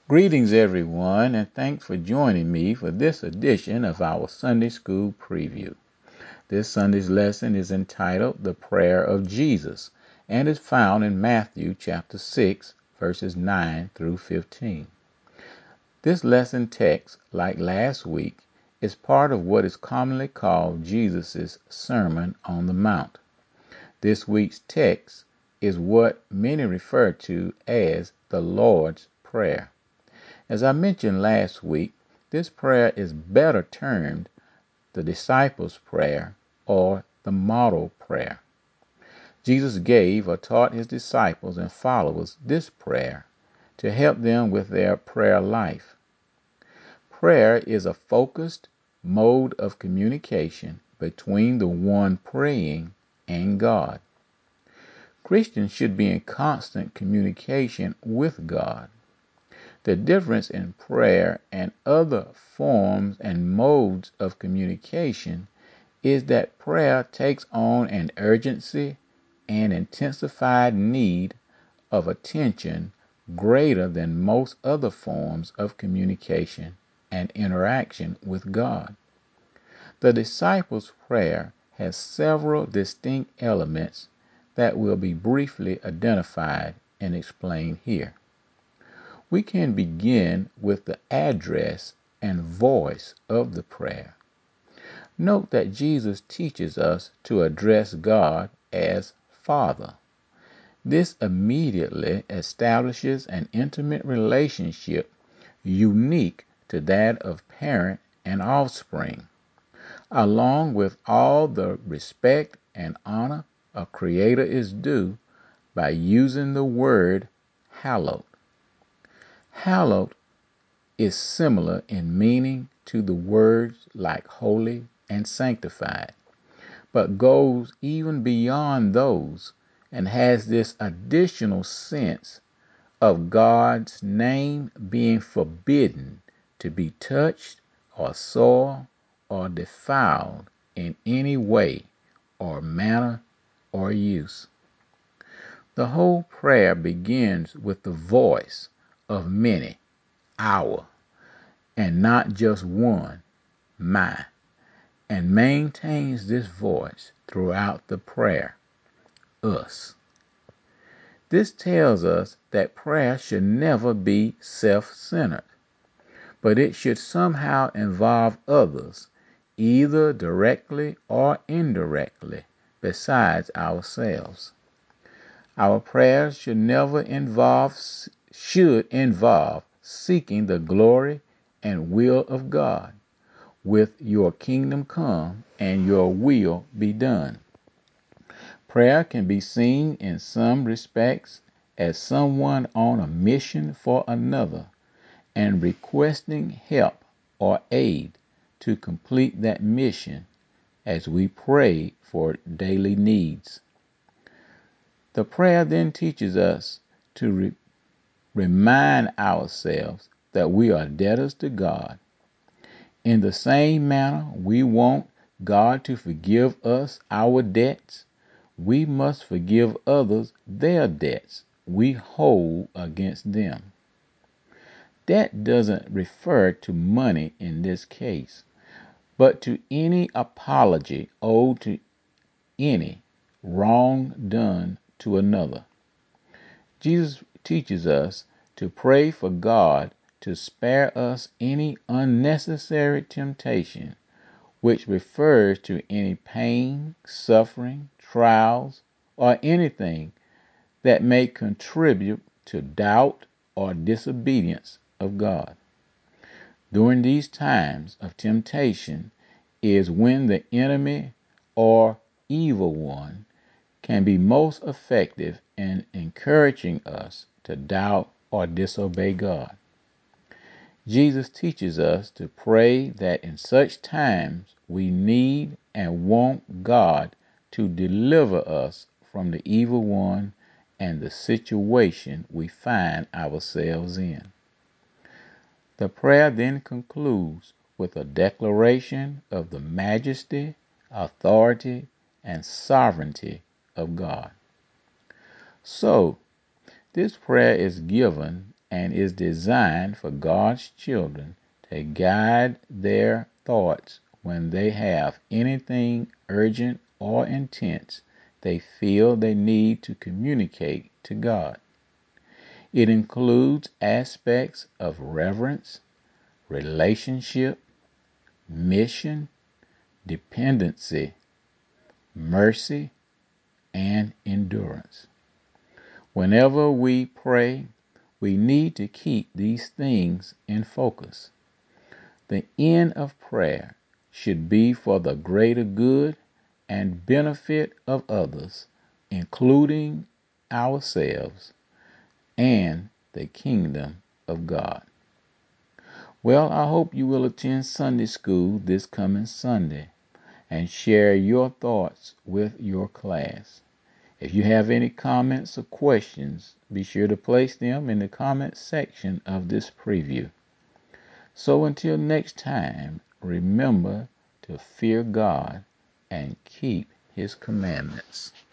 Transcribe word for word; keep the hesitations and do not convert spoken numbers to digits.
Greetings, everyone, and thanks for joining me for this edition of our Sunday School Preview. This Sunday's lesson is entitled The Prayer of Jesus and is found in Matthew chapter six, verses nine through fifteen. This lesson text, like last week, is part of what is commonly called Jesus' Sermon on the Mount. This week's text is what many refer to as the Lord's Prayer. As I mentioned last week, this prayer is better termed the disciples' prayer or the model prayer. Jesus gave or taught his disciples and followers this prayer to help them with their prayer life. Prayer is a focused mode of communication between the one praying and God. Christians should be in constant communication with God. The difference in prayer and other forms and modes of communication is that prayer takes on an urgency and intensified need of attention greater than most other forms of communication and interaction with God. The disciples' prayer has several distinct elements that will be briefly identified and explained here. We can begin with the address and voice of the prayer. Note that Jesus teaches us to address God as Father. This immediately establishes an intimate relationship unique to that of parent and offspring, along with all the respect and honor a creator is due by using the word hallowed. Hallowed is similar in meaning to the words like holy and sanctified, but goes even beyond those and has this additional sense of God's name being forbidden to be touched or soiled or defiled in any way or manner or use. The whole prayer begins with the voice of many, our, and not just one, my, and maintains this voice throughout the prayer, us. This tells us that prayer should never be self-centered, but it should somehow involve others, either directly or indirectly, besides ourselves. Our prayers should never involve should involve seeking the glory and will of God, with your kingdom come and your will be done. Prayer can be seen in some respects as someone on a mission for another and requesting help or aid to complete that mission as we pray for daily needs. The prayer then teaches us to re- remind ourselves that we are debtors to God. In the same manner we want God to forgive us our debts, we must forgive others their debts we hold against them. Debt doesn't refer to money in this case, but to any apology owed to any wrong done to another. Jesus teaches us to pray for God to spare us any unnecessary temptation, which refers to any pain, suffering, trials, or anything that may contribute to doubt or disobedience of God. During these times of temptation is when the enemy or evil one can be most effective in encouraging us to doubt or disobey God. Jesus teaches us to pray that in such times we need and want God to deliver us from the evil one and the situation we find ourselves in. The prayer then concludes with a declaration of the majesty, authority, and sovereignty of God. So, this prayer is given and is designed for God's children to guide their thoughts when they have anything urgent or intense they feel they need to communicate to God. It includes aspects of reverence, relationship, mission, dependency, mercy, and endurance. Whenever we pray, we need to keep these things in focus. The end of prayer should be for the greater good and benefit of others, including ourselves and the kingdom of God. Well, I hope you will attend Sunday school this coming Sunday and share your thoughts with your class. If you have any comments or questions, be sure to place them in the comment section of this preview. So until next time, remember to fear God and keep His commandments.